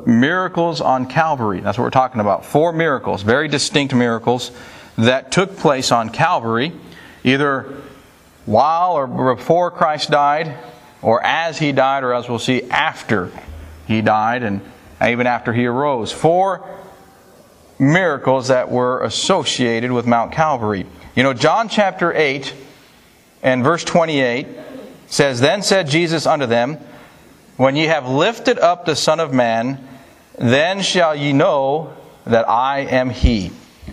miracles on Calvary. That's what we're talking about. 4 miracles, very distinct miracles that took place on Calvary, either while or before Christ died, or as He died, or as we'll see, after He died, and even after He arose. 4 miracles that were associated with Mount Calvary. You know, John chapter 8 and verse 28 says, "Then said Jesus unto them, When ye have lifted up the Son of Man, then shall ye know that I am He."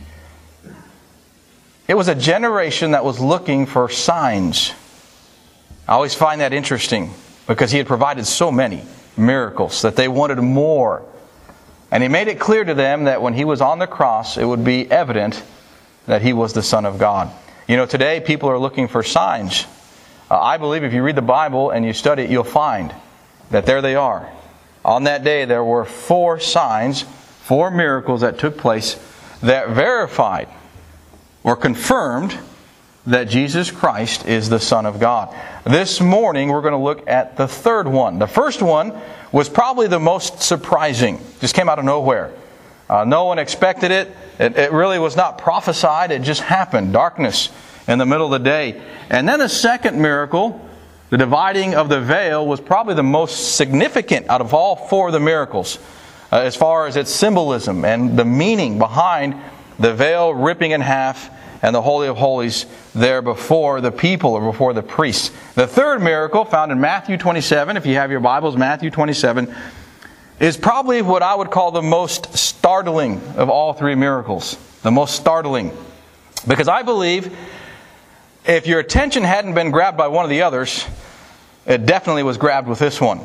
It was a generation that was looking for signs. I always find that interesting because He had provided so many miracles that they wanted more. And He made it clear to them that when He was on the cross, it would be evident that He was the Son of God. You know, today people are looking for signs. I believe if you read the Bible and you study it, you'll find that there they are. On that day, there were 4 signs, 4 miracles that took place that verified or confirmed that Jesus Christ is the Son of God. This morning, we're going to look at the third one. The first one was probably the most surprising. Just came out of nowhere. No one expected it. It really was not prophesied. It just happened. Darkness in the middle of the day. And then the second miracle, the dividing of the veil, was probably the most significant out of all 4 of the miracles, as far as its symbolism and the meaning behind the veil ripping in half and the Holy of Holies there before the people or before the priests. The third miracle, found in Matthew 27, if you have your Bibles, Matthew 27, is probably what I would call the most startling of all 3 miracles. The most startling. Because I believe if your attention hadn't been grabbed by one of the others, it definitely was grabbed with this one.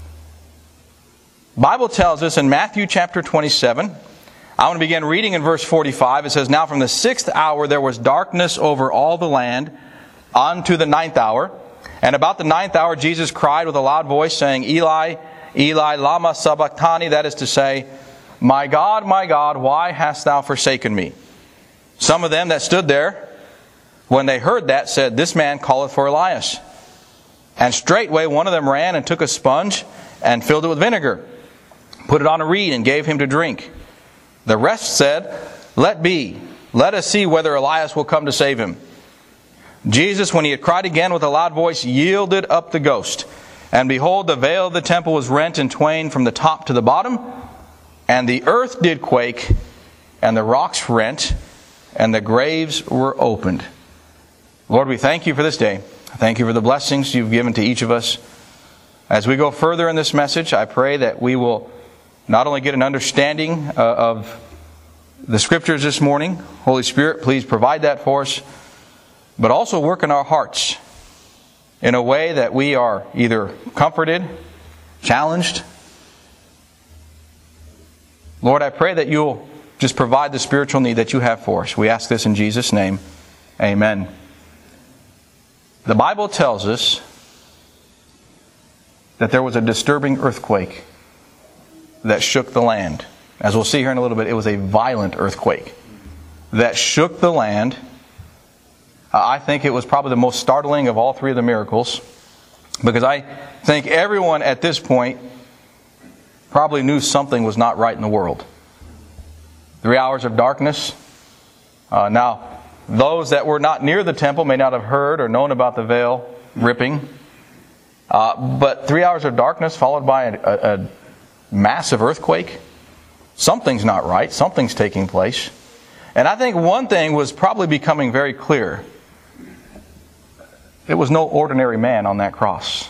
The Bible tells us in Matthew chapter 27, I want to begin reading in verse 45. It says, "Now from the 6th hour there was darkness over all the land unto the 9th hour. And about the 9th hour Jesus cried with a loud voice, saying, Eli, Eli, lama sabachthani," that is to say, my God, why hast thou forsaken me?" Some of them that stood there, when they heard that, said, "This man calleth for Elias." And straightway one of them ran and took a sponge and filled it with vinegar, put it on a reed, and gave him to drink. The rest said, "Let be. Let us see whether Elias will come to save him." Jesus, when He had cried again with a loud voice, yielded up the ghost. And behold, the veil of the temple was rent in twain from the top to the bottom, and the earth did quake, and the rocks rent, and the graves were opened. Lord, we thank You for this day. Thank You for the blessings You've given to each of us. As we go further in this message, I pray that we will not only get an understanding of the Scriptures this morning. Holy Spirit, please provide that for us. But also work in our hearts in a way that we are either comforted, challenged. Lord, I pray that You'll just provide the spiritual need that You have for us. We ask this in Jesus' name. Amen. The Bible tells us that there was a disturbing earthquake that shook the land. As we'll see here in a little bit, it was a violent earthquake that shook the land. I think it was probably the most startling of all 3 of the miracles, because I think everyone at this point probably knew something was not right in the world. 3 hours of darkness. Now, those that were not near the temple may not have heard or known about the veil ripping. But 3 hours of darkness followed by a massive earthquake. Something's not right. Something's taking place. And I think one thing was probably becoming very clear. It was no ordinary man on that cross.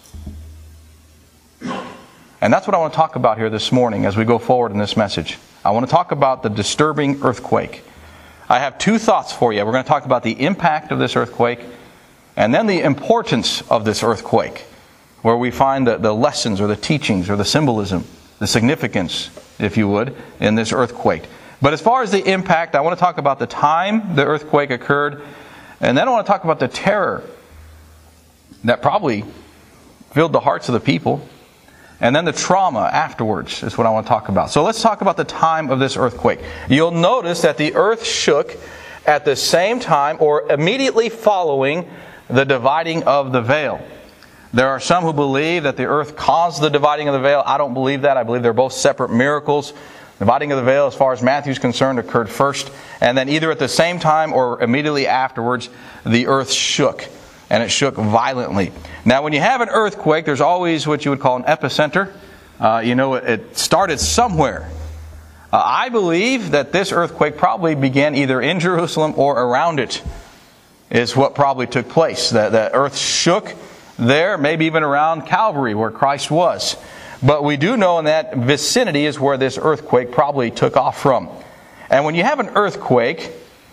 And that's what I want to talk about here this morning as we go forward in this message. I want to talk about the disturbing earthquake. I have 2 thoughts for you. We're going to talk about the impact of this earthquake and then the importance of this earthquake, where we find the lessons or the teachings or the symbolism, the significance, if you would, in this earthquake. But as far as the impact, I want to talk about the time the earthquake occurred, and then I want to talk about the terror that probably filled the hearts of the people, and then the trauma afterwards is what I want to talk about. So let's talk about the time of this earthquake. You'll notice that the earth shook at the same time or immediately following the dividing of the veil. There are some who believe that the earth caused the dividing of the veil. I don't believe that. I believe they're both separate miracles. The dividing of the veil, as far as Matthew's concerned, occurred first, and then either at the same time or immediately afterwards, the earth shook, and it shook violently. Now, when you have an earthquake, there's always what you would call an epicenter. It started somewhere. I believe that this earthquake probably began either in Jerusalem or around it, is what probably took place. The earth shook there, maybe even around Calvary, where Christ was. But we do know in that vicinity is where this earthquake probably took off from. And when you have an earthquake,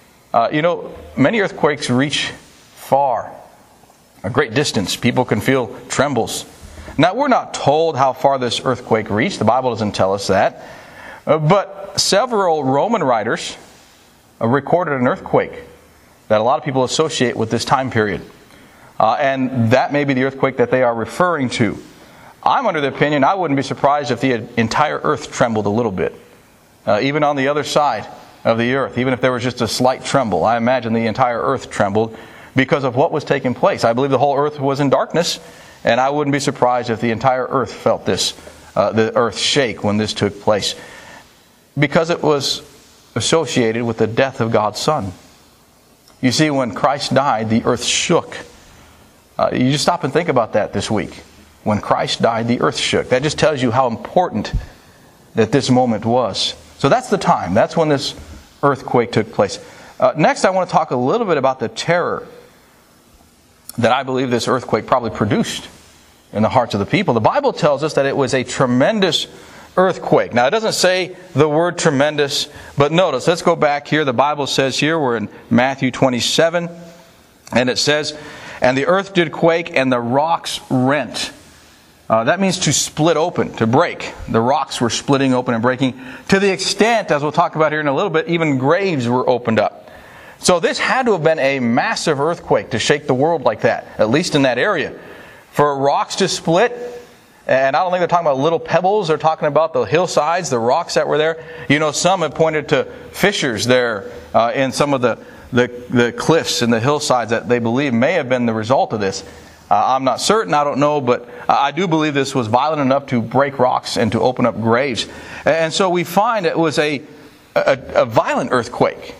many earthquakes reach far, a great distance. People can feel trembles. Now, we're not told how far this earthquake reached. The Bible doesn't tell us that. But several Roman writers recorded an earthquake that a lot of people associate with this time period. And that may be the earthquake that they are referring to. I'm under the opinion, I wouldn't be surprised if the entire earth trembled a little bit. Even on the other side of the earth, even if there was just a slight tremble, I imagine the entire earth trembled because of what was taking place. I believe the whole earth was in darkness, and I wouldn't be surprised if the entire earth felt this, the earth shake when this took place, because it was associated with the death of God's Son. You see, when Christ died, the earth shook. You just stop and think about that this week. When Christ died, the earth shook. That just tells you how important that this moment was. So that's the time. That's when this earthquake took place. Next, I want to talk a little bit about the terror that I believe this earthquake probably produced in the hearts of the people. The Bible tells us that it was a tremendous earthquake. Now, it doesn't say the word tremendous, but notice, let's go back here. The Bible says here, we're in Matthew 27, and it says, "And the earth did quake, and the rocks rent." That means to split open, to break. The rocks were splitting open and breaking to the extent, as we'll talk about here in a little bit, even graves were opened up. So this had to have been a massive earthquake to shake the world like that, at least in that area. For rocks to split, and I don't think they're talking about little pebbles, they're talking about the hillsides, the rocks that were there. Some have pointed to fissures there in some of the cliffs and the hillsides that they believe may have been the result of this. I'm not certain, I don't know, but I do believe this was violent enough to break rocks and to open up graves. And so we find it was a violent earthquake,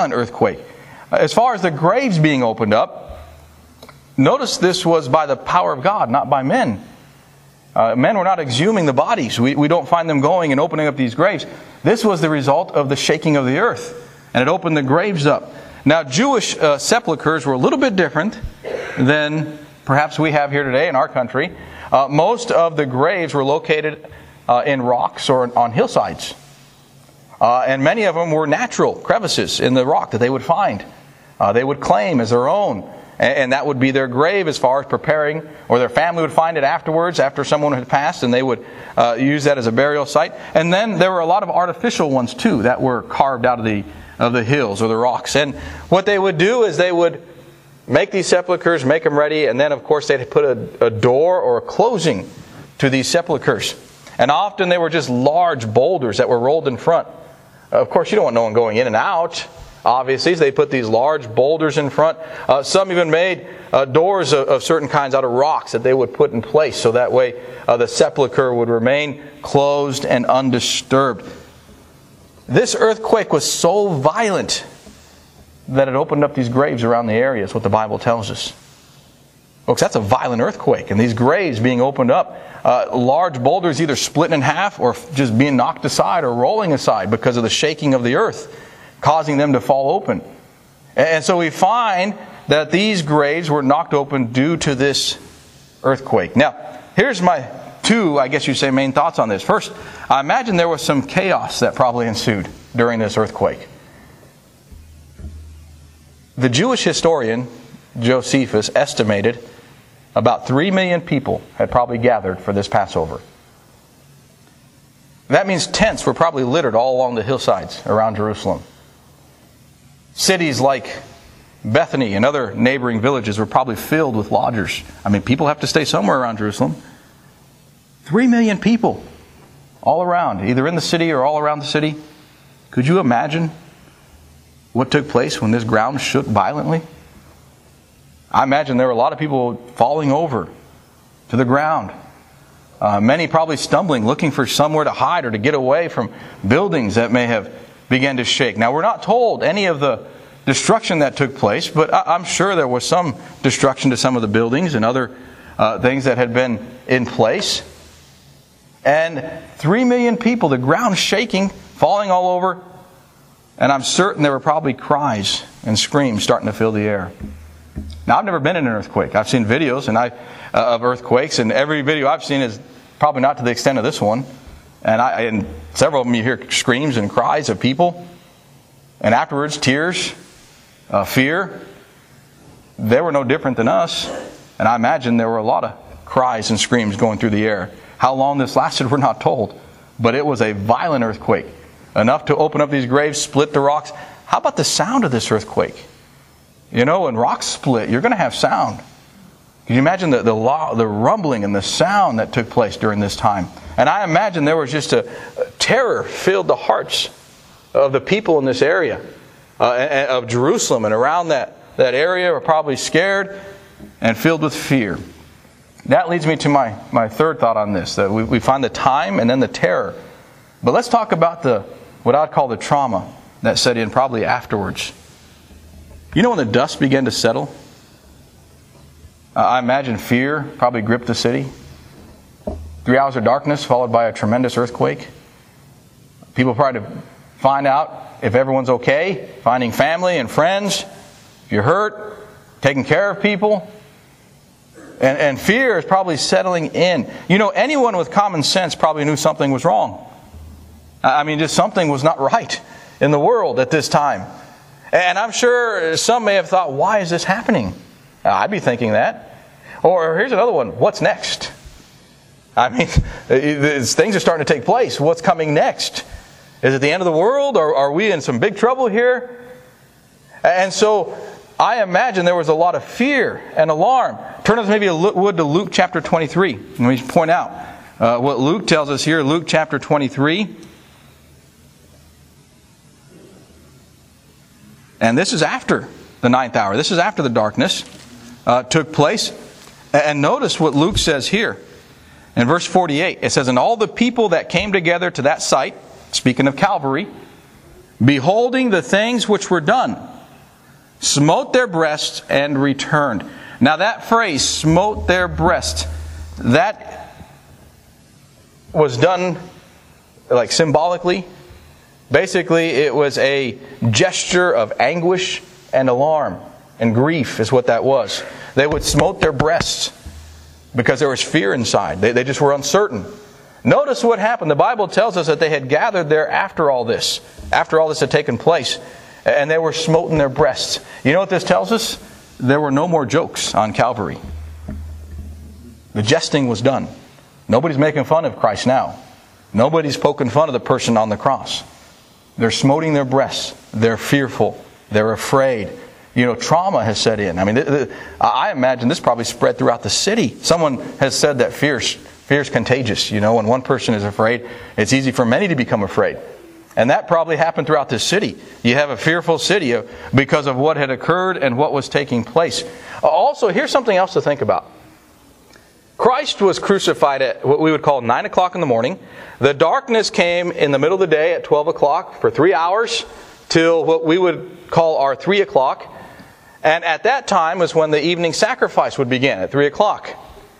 As far as the graves being opened up, notice this was by the power of God, not by men. Men were not exhuming the bodies. We don't find them going and opening up these graves. This was the result of the shaking of the earth, and it opened the graves up. Now, Jewish sepulchres were a little bit different than perhaps we have here today in our country. Most of the graves were located in rocks or on hillsides. And many of them were natural crevices in the rock that they would find. They would claim as their own. And that would be their grave as far as preparing, or their family would find it afterwards, after someone had passed, and they would use that as a burial site. And then there were a lot of artificial ones too that were carved out of the hills or the rocks. And what they would do is they would make these sepulchres, make them ready, and then of course they'd put a door or a closing to these sepulchres. And often they were just large boulders that were rolled in front. Of course, you don't want no one going in and out. Obviously, so they put these large boulders in front. Some even made doors of certain kinds out of rocks that they would put in place, so that way the sepulchre would remain closed and undisturbed. This earthquake was so violent that it opened up these graves around the area, is what the Bible tells us. Folks, that's a violent earthquake. And these graves being opened up, large boulders either splitting in half or just being knocked aside or rolling aside because of the shaking of the earth, causing them to fall open. And so we find that these graves were knocked open due to this earthquake. Now, here's my two, I guess you'd say, main thoughts on this. First, I imagine there was some chaos that probably ensued during this earthquake. The Jewish historian Josephus estimated about 3 million people had probably gathered for this Passover. That means tents were probably littered all along the hillsides around Jerusalem. Cities like Bethany and other neighboring villages were probably filled with lodgers. I mean, people have to stay somewhere around Jerusalem. 3 million people all around, either in the city or all around the city. Could you imagine what took place when this ground shook violently? I imagine there were a lot of people falling over to the ground. Many probably stumbling, looking for somewhere to hide or to get away from buildings that may have begun to shake. Now, we're not told any of the destruction that took place, but I'm sure there was some destruction to some of the buildings and other things that had been in place. And 3 million people, the ground shaking, falling all over. And I'm certain there were probably cries and screams starting to fill the air. Now, I've never been in an earthquake. I've seen videos of earthquakes, and every video I've seen is probably not to the extent of this one. And several of them you hear screams and cries of people. And afterwards, tears, fear. They were no different than us. And I imagine there were a lot of cries and screams going through the air. How long this lasted, we're not told. But it was a violent earthquake. Enough to open up these graves, split the rocks. How about the sound of this earthquake? You know, when rocks split, you're going to have sound. Can you imagine the rumbling and the sound that took place during this time? And I imagine there was just a terror filled the hearts of the people in this area of Jerusalem and around that area were probably scared and filled with fear. That leads me to my third thought on this, that we find the time and then the terror. But let's talk about what I'd call the trauma that set in probably afterwards. You know when the dust began to settle? I imagine fear probably gripped the city. 3 hours of darkness followed by a tremendous earthquake. People probably to find out if everyone's okay, finding family and friends, if you're hurt, taking care of people. And fear is probably settling in. You know, anyone with common sense probably knew something was wrong. I mean, just something was not right in the world at this time. And I'm sure some may have thought, why is this happening? I'd be thinking that. Or here's another one, what's next? I mean, things are starting to take place. What's coming next? Is it the end of the world? Or are we in some big trouble here? And so I imagine there was a lot of fear and alarm. Turn us maybe to Luke chapter 23. Let me point out what Luke tells us here. Luke chapter 23. And this is after the 9th hour. This is after the darkness took place. And notice what Luke says here. In verse 48, it says, "And all the people that came together to that site," speaking of Calvary, "beholding the things which were done, smote their breasts and returned." Now that phrase, "smote their breasts," that was done like symbolically. Basically, it was a gesture of anguish and alarm and grief is what that was. They would smote their breasts because there was fear inside. They just were uncertain. Notice what happened. The Bible tells us that they had gathered there after all this had taken place. And they were smoting their breasts. You know what this tells us? There were no more jokes on Calvary. The jesting was done. Nobody's making fun of Christ now. Nobody's poking fun of the person on the cross. They're smoting their breasts. They're fearful. They're afraid. You know, trauma has set in. I mean, I imagine this probably spread throughout the city. Someone has said that fear is contagious. You know, when one person is afraid, it's easy for many to become afraid. And that probably happened throughout this city. You have a fearful city because of what had occurred and what was taking place. Also, here's something else to think about. Christ was crucified at what we would call 9 o'clock in the morning. The darkness came in the middle of the day at 12 o'clock for 3 hours till what we would call our 3 o'clock. And at that time was when the evening sacrifice would begin at 3 o'clock.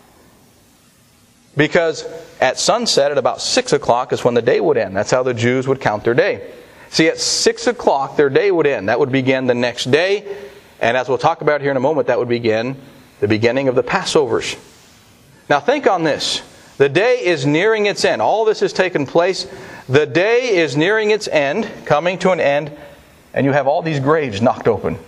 Because at sunset, at about 6 o'clock, is when the day would end. That's how the Jews would count their day. See, at 6 o'clock, their day would end. That would begin the next day. And as we'll talk about here in a moment, that would begin the beginning of the Passovers. Now think on this. The day is nearing its end. All this has taken place. The day is nearing its end, coming to an end, and you have all these graves knocked open.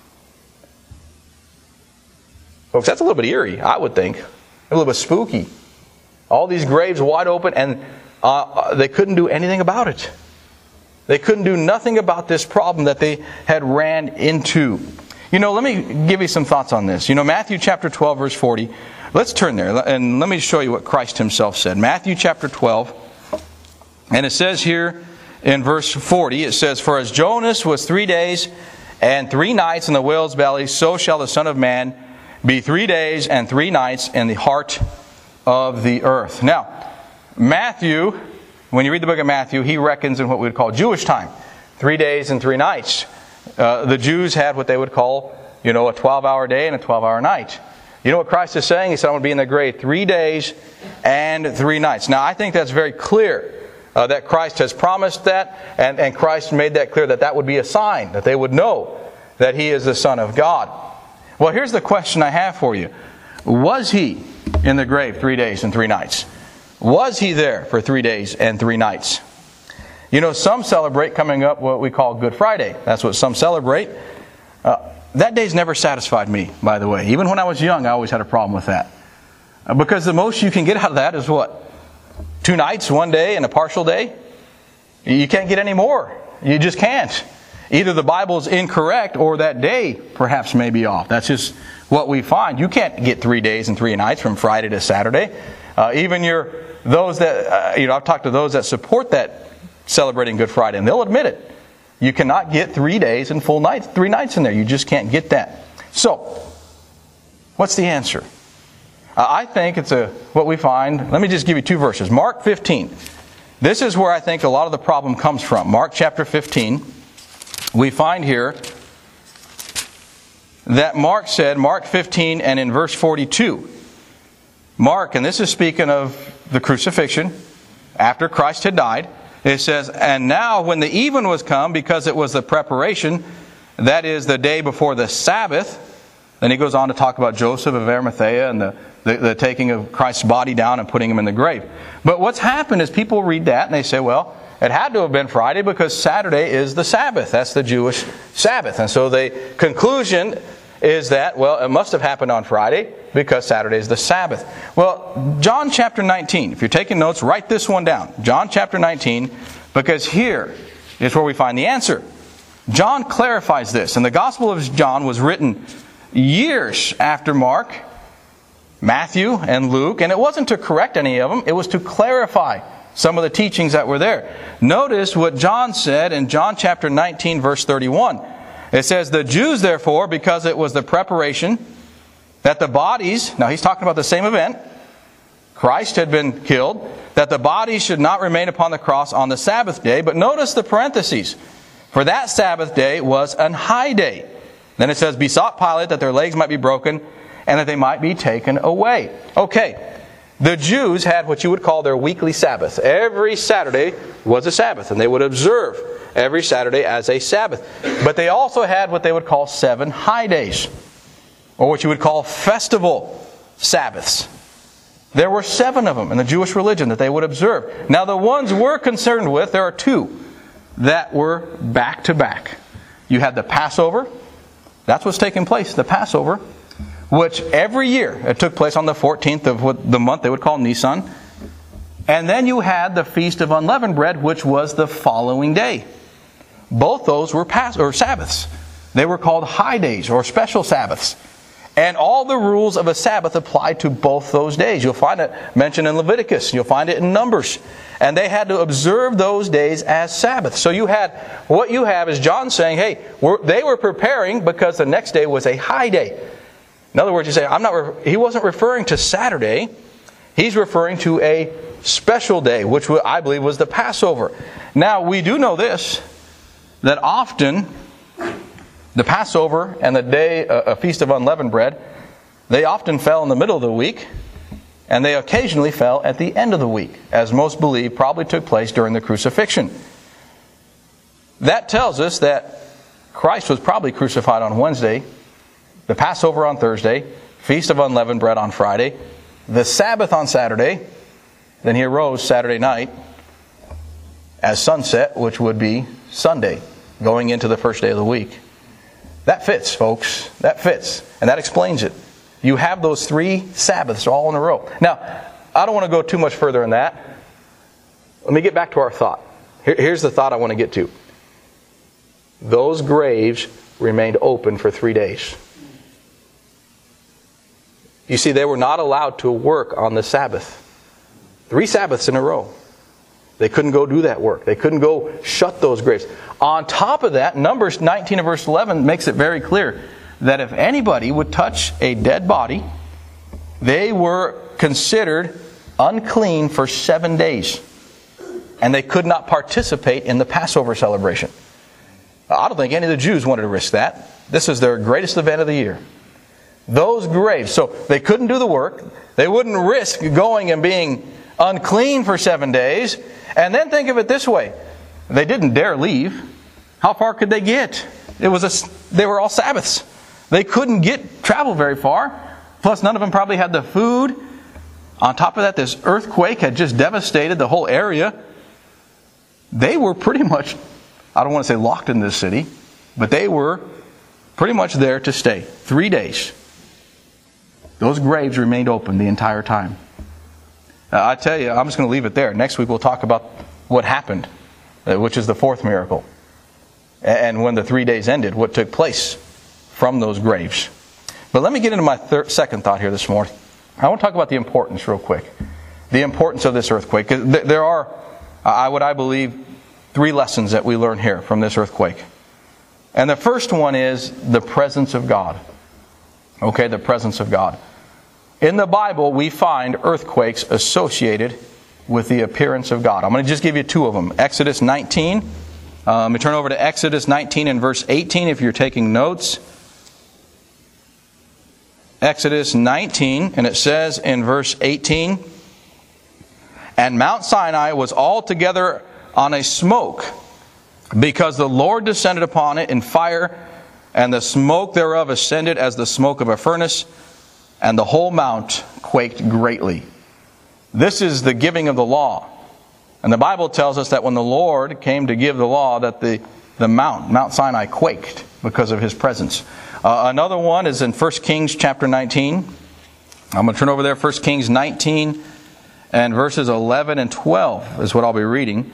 Folks, that's a little bit eerie, I would think. A little bit spooky. All these graves wide open, and they couldn't do anything about it. They couldn't do nothing about this problem that they had ran into. You know, let me give you some thoughts on this. You know, Matthew chapter 12, verse 40. Let's turn there, and let me show you what Christ Himself said. Matthew chapter 12, and it says here in verse 40, it says, "For as Jonas was 3 days and 3 nights in the whale's belly, so shall the Son of Man be 3 days and 3 nights in the heart of the earth. Now, Matthew, when you read the book of Matthew, he reckons in what we would call Jewish time, 3 days and 3 nights. The Jews had what they would call, a 12-hour day and a 12-hour night. You know what Christ is saying? He said, I'm going to be in the grave 3 days and 3 nights. Now, I think that's very clear that Christ has promised that, and Christ made that clear that would be a sign, that they would know that He is the Son of God. Well, here's the question I have for you. Was He in the grave 3 days and 3 nights? Was He there for 3 days and 3 nights? Some celebrate coming up what we call Good Friday. That's what some celebrate. That day's never satisfied me, by the way. Even when I was young, I always had a problem with that. Because the most you can get out of that is what? 2 nights, 1 day, and a partial day? You can't get any more. You just can't. Either the Bible's incorrect or that day perhaps may be off. That's just what we find. You can't get 3 days and 3 nights from Friday to Saturday. Those that, I've talked to those that support that celebrating Good Friday, and they'll admit it. You cannot get 3 days and full nights, 3 nights in there. You just can't get that. So, what's the answer? I think it's what we find. Let me just give you 2 verses. Mark 15. This is where I think a lot of the problem comes from. Mark chapter 15. We find here that Mark said, Mark 15 and in verse 42. Mark, and this is speaking of the crucifixion, after Christ had died. It says, and now when the even was come, because it was the preparation, that is the day before the Sabbath. Then he goes on to talk about Joseph of Arimathea and the taking of Christ's body down and putting Him in the grave. But what's happened is people read that and they say, well, it had to have been Friday because Saturday is the Sabbath. That's the Jewish Sabbath. And so the conclusion is that, well, it must have happened on Friday because Saturday is the Sabbath. Well, John chapter 19, if you're taking notes, write this one down. John chapter 19, because here is where we find the answer. John clarifies this, and the Gospel of John was written years after Mark, Matthew, and Luke, and it wasn't to correct any of them, it was to clarify some of the teachings that were there. Notice what John said in John chapter 19, verse 31. It says, the Jews, therefore, because it was the preparation, that the bodies, now he's talking about the same event, Christ had been killed, that the bodies should not remain upon the cross on the Sabbath day. But notice the parentheses. For that Sabbath day was an high day. Then it says, besought Pilate that their legs might be broken, and that they might be taken away. Okay, the Jews had what you would call their weekly Sabbath. Every Saturday was a Sabbath, and they would observe every Saturday as a Sabbath. But they also had what they would call 7 high days, or what you would call festival Sabbaths. There were 7 of them in the Jewish religion that they would observe. Now the ones we're concerned with, there are 2 that were back to back. You had the Passover. That's what's taking place, the Passover, which every year it took place on the 14th of what the month they would call Nisan. And then you had the Feast of Unleavened Bread, which was the following day. Both those were Sabbaths. They were called high days or special Sabbaths. And all the rules of a Sabbath applied to both those days. You'll find it mentioned in Leviticus. You'll find it in Numbers. And they had to observe those days as Sabbath. So what you have is John saying, hey, they were preparing because the next day was a high day. In other words, you say, he wasn't referring to Saturday. He's referring to a special day, which I believe was the Passover. Now, we do know this, that often the Passover and the day, a Feast of Unleavened Bread, they often fell in the middle of the week, and they occasionally fell at the end of the week, as most believe probably took place during the crucifixion. That tells us that Christ was probably crucified on Wednesday, the Passover on Thursday, Feast of Unleavened Bread on Friday, the Sabbath on Saturday, then He arose Saturday night as sunset, which would be Sunday, going into the first day of the week. That fits, folks. That fits. And that explains it. You have those 3 Sabbaths all in a row. Now, I don't want to go too much further than that. Let me get back to our thought. Here's the thought I want to get to. Those graves remained open for 3 days. You see, they were not allowed to work on the Sabbath. 3 Sabbaths in a row. They couldn't go do that work. They couldn't go shut those graves. On top of that, Numbers 19 and verse 11 makes it very clear that if anybody would touch a dead body, they were considered unclean for 7 days. And they could not participate in the Passover celebration. I don't think any of the Jews wanted to risk that. This is their greatest event of the year. Those graves. So they couldn't do the work. They wouldn't risk going and being unclean for 7 days. And then think of it this way. They didn't dare leave. How far could they get? They were all Sabbaths. They couldn't travel very far. Plus, none of them probably had the food. On top of that, this earthquake had just devastated the whole area. They were pretty much, I don't want to say locked in this city, but they were pretty much there to stay. 3 days. Those graves remained open the entire time. I tell you, I'm just going to leave it there. Next week we'll talk about what happened, which is the fourth miracle. And when the 3 days ended, what took place from those graves. But let me get into my second thought here this morning. I want to talk about the importance real quick. The importance of this earthquake. There are, what I believe, 3 lessons that we learn here from this earthquake. And the first one is the presence of God. Okay, the presence of God. In the Bible, we find earthquakes associated with the appearance of God. I'm going to just give you 2 of them. Exodus 19. Let me turn over to Exodus 19 and verse 18 if you're taking notes. Exodus 19, and it says in verse 18, "And Mount Sinai was altogether on a smoke, because the Lord descended upon it in fire, and the smoke thereof ascended as the smoke of a furnace, and the whole mount quaked greatly." This is the giving of the law. And the Bible tells us that when the Lord came to give the law, that the Mount Sinai quaked because of His presence. Another one is in 1 Kings chapter 19. I'm going to turn over there, 1 Kings 19 and verses 11 and 12 is what I'll be reading.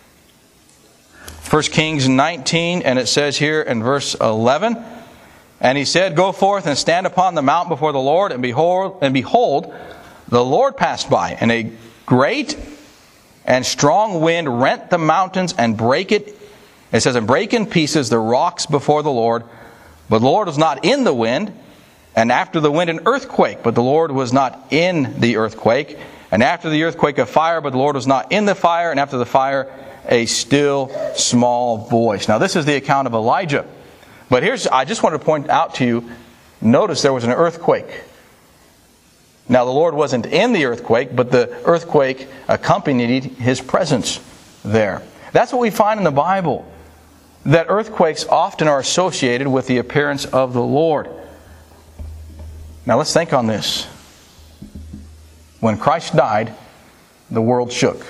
1 Kings 19, and it says here in verse 11, "And he said, Go forth and stand upon the mount before the Lord, and behold, the Lord passed by, and a great and strong wind rent the mountains and brake it." It says, "And brake in pieces the rocks before the Lord. But the Lord was not in the wind, and after the wind an earthquake, but the Lord was not in the earthquake. And after the earthquake a fire, but the Lord was not in the fire. And after the fire a still small voice." Now this is the account of Elijah. But I just want to point out to you, notice there was an earthquake. Now the Lord wasn't in the earthquake, but the earthquake accompanied His presence there. That's what we find in the Bible. That earthquakes often are associated with the appearance of the Lord. Now let's think on this. When Christ died, the world shook.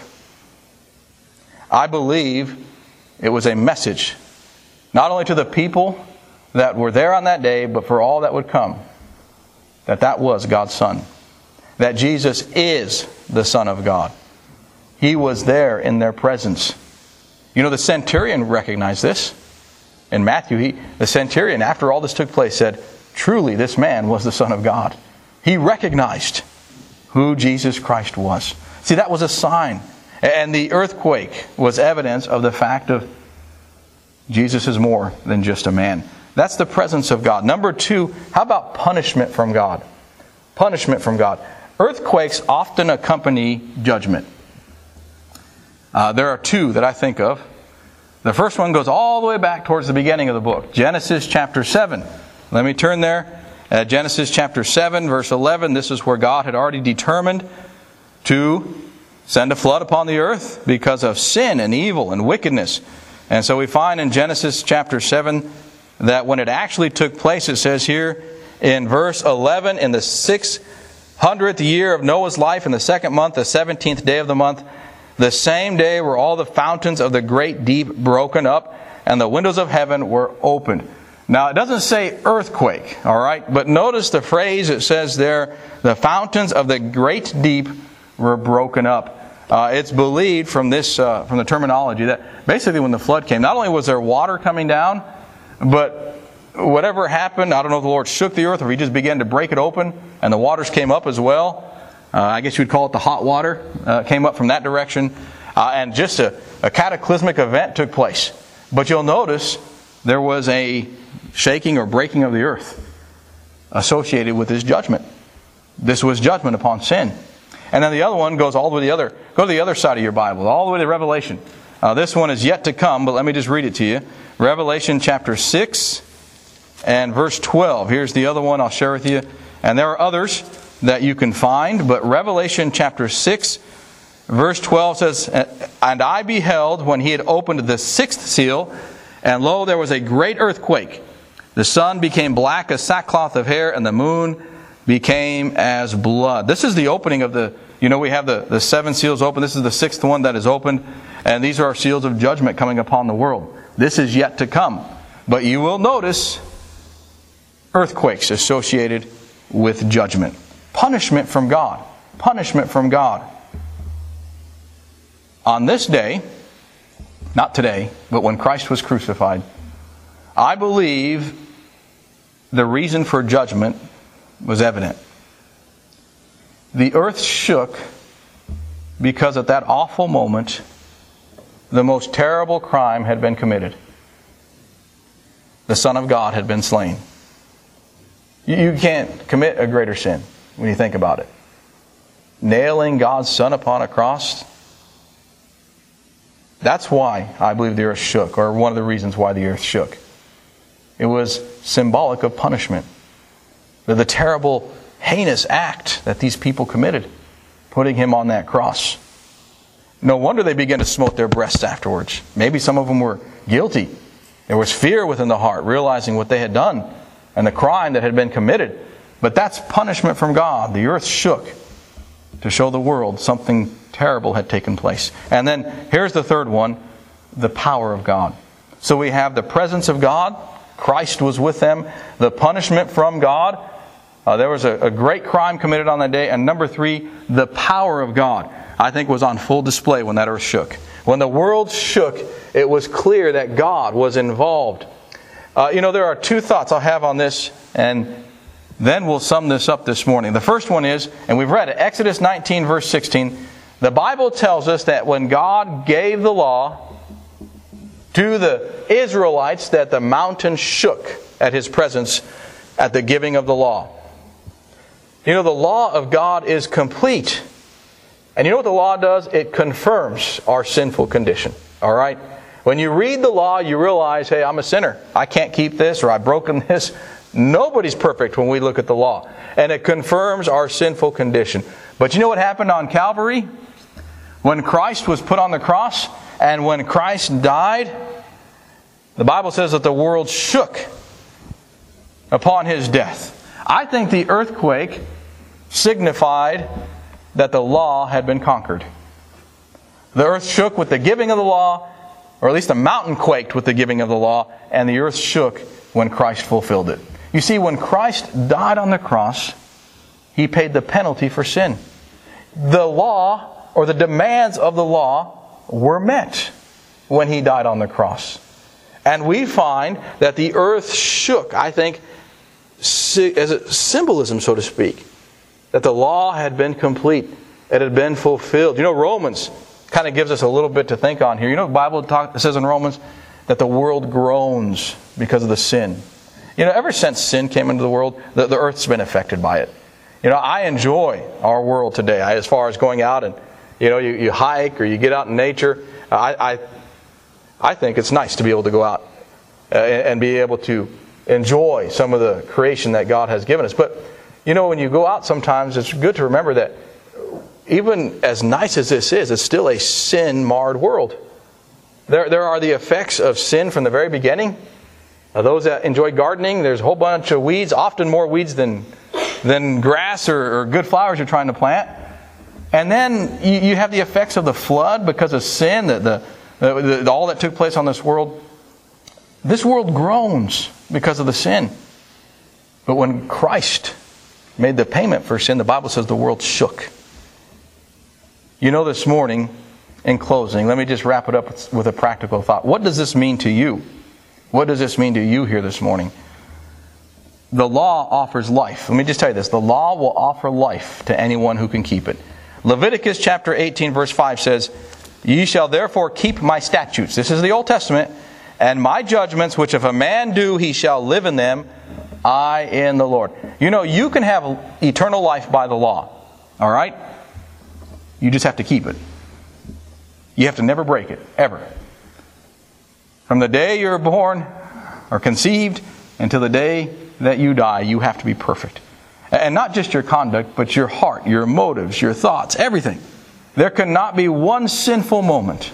I believe it was a message, not only to the people that were there on that day, but for all that would come, that was God's Son. That Jesus is the Son of God. He was there in their presence. You know, the centurion recognized this. In Matthew, the centurion, after all this took place, said, "Truly, this man was the Son of God." He recognized who Jesus Christ was. See, that was a sign. And the earthquake was evidence of the fact of Jesus is more than just a man. That's the presence of God. Number 2, how about punishment from God? Punishment from God. Earthquakes often accompany judgment. There are 2 that I think of. The first one goes all the way back towards the beginning of the book. Genesis chapter 7. Let me turn there. Genesis chapter 7, verse 11. This is where God had already determined to send a flood upon the earth because of sin and evil and wickedness. And so we find in Genesis chapter 7 that when it actually took place, it says here in verse 11, "In the 600th year of Noah's life, in the 2nd month, the 17th day of the month, the same day were all the fountains of the great deep broken up, and the windows of heaven were opened." Now, it doesn't say earthquake, all right? But notice the phrase, it says there, "The fountains of the great deep were broken up." It's believed from the terminology that basically when the flood came, not only was there water coming down, but whatever happened, I don't know if the Lord shook the earth or He just began to break it open, and the waters came up as well. I guess you would call it the hot water, came up from that direction. And just a cataclysmic event took place. But you'll notice there was a shaking or breaking of the earth associated with His judgment. This was judgment upon sin. And then the other one goes all the way go to the other side of your Bible, all the way to Revelation. This one is yet to come, but let me just read it to you. Revelation chapter 6 and verse 12. Here's the other one I'll share with you. And there are others that you can find, but Revelation chapter 6, verse 12 says, "And I beheld when he had opened the sixth seal, and lo, there was a great earthquake. The sun became black as sackcloth of hair, and the moon became as blood." This is the opening of we have the seven seals open. This is the sixth one that is opened. And these are our seals of judgment coming upon the world. This is yet to come. But you will notice earthquakes associated with judgment. Punishment from God. Punishment from God. On this day, not today, but when Christ was crucified, I believe the reason for judgment was evident. The earth shook because at that awful moment, the most terrible crime had been committed. The Son of God had been slain. You can't commit a greater sin when you think about it. Nailing God's Son upon a cross. That's why I believe the earth shook, or one of the reasons why the earth shook. It was symbolic of punishment. The terrible, heinous act that these people committed, putting Him on that cross. No wonder they began to smote their breasts afterwards. Maybe some of them were guilty. There was fear within the heart, realizing what they had done and the crime that had been committed. But that's punishment from God. The earth shook to show the world something terrible had taken place. And then here's the third one, the power of God. So we have the presence of God. Christ was with them. The punishment from God. There was a great crime committed on that day. And number three, the power of God, I think, was on full display when that earth shook. When the world shook, it was clear that God was involved. There are two thoughts I'll have on this, and then we'll sum this up this morning. The first one is, and we've read it, Exodus 19, verse 16. The Bible tells us that when God gave the law to the Israelites, that the mountain shook at His presence at the giving of the law. The law of God is complete. And you know what the law does? It confirms our sinful condition. All right? When you read the law, you realize, hey, I'm a sinner. I can't keep this, or I've broken this. Nobody's perfect when we look at the law. And it confirms our sinful condition. But you know what happened on Calvary? When Christ was put on the cross, and when Christ died, the Bible says that the world shook upon His death. I think the earthquake signified that the law had been conquered. The earth shook with the giving of the law, or at least the mountain quaked with the giving of the law, and the earth shook when Christ fulfilled it. You see, when Christ died on the cross, He paid the penalty for sin. The law, or the demands of the law, were met when He died on the cross. And we find that the earth shook, I think, as a symbolism, so to speak, that the law had been complete. It had been fulfilled. Romans kind of gives us a little bit to think on here. The Bible says in Romans that the world groans because of the sin. Ever since sin came into the world, the earth's been affected by it. I enjoy our world today. As far as going out and, you hike or you get out in nature, I think it's nice to be able to go out and be able to enjoy some of the creation that God has given us. But, when you go out sometimes, it's good to remember that even as nice as this is, it's still a sin-marred world. There are the effects of sin from the very beginning. Those that enjoy gardening, there's a whole bunch of weeds, often more weeds than grass or good flowers you're trying to plant. And then you have the effects of the flood because of sin, all that took place on this world. This world groans because of the sin. But when Christ made the payment for sin, the Bible says the world shook. This morning, in closing, let me just wrap it up with a practical thought. What does this mean to you? What does this mean to you here this morning? The law offers life. Let me just tell you this. The law will offer life to anyone who can keep it. Leviticus chapter 18, verse 5 says, "Ye shall therefore keep my statutes." This is the Old Testament. "And my judgments, which if a man do, he shall live in them. I in the Lord. You know, you can have eternal life by the law. All right? You just have to keep it. You have to never break it, ever. From the day you're born or conceived until the day that you die, you have to be perfect. And not just your conduct, but your heart, your motives, your thoughts, everything. There cannot be one sinful moment.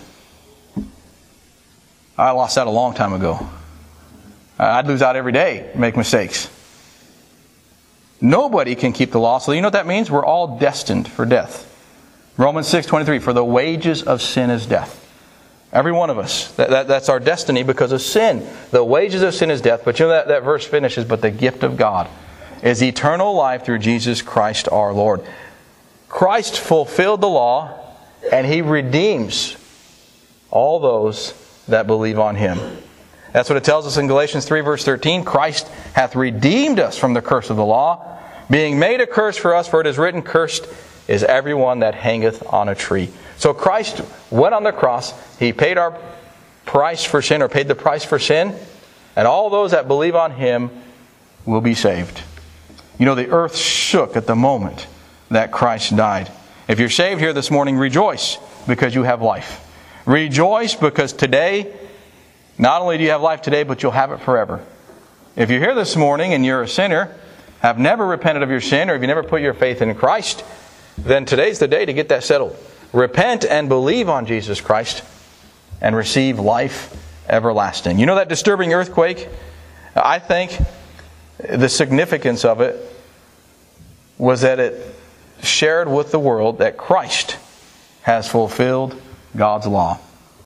I lost that a long time ago. I'd lose out every day, make mistakes. Nobody can keep the law. So you know what that means? We're all destined for death. Romans 6:23, for the wages of sin is death. Every one of us. That's our destiny because of sin. The wages of sin is death. But you know that verse finishes, but the gift of God is eternal life through Jesus Christ our Lord. Christ fulfilled the law, and He redeems all those that believe on Him. That's what it tells us in Galatians 3 verse 13. Christ hath redeemed us from the curse of the law, being made a curse for us, for it is written, cursed is everyone that hangeth on a tree. So Christ went on the cross. He paid our price for sin, or paid the price for sin, and all those that believe on Him will be saved. You know, the earth shook at the moment that Christ died. If you're saved here this morning, rejoice because you have life. Rejoice because today, not only do you have life today, but you'll have it forever. If you're here this morning and you're a sinner, have never repented of your sin, or if you never put your faith in Christ, then today's the day to get that settled. Repent and believe on Jesus Christ and receive life everlasting. You know that disturbing earthquake? I think the significance of it was that it shared with the world that Christ has fulfilled God's law.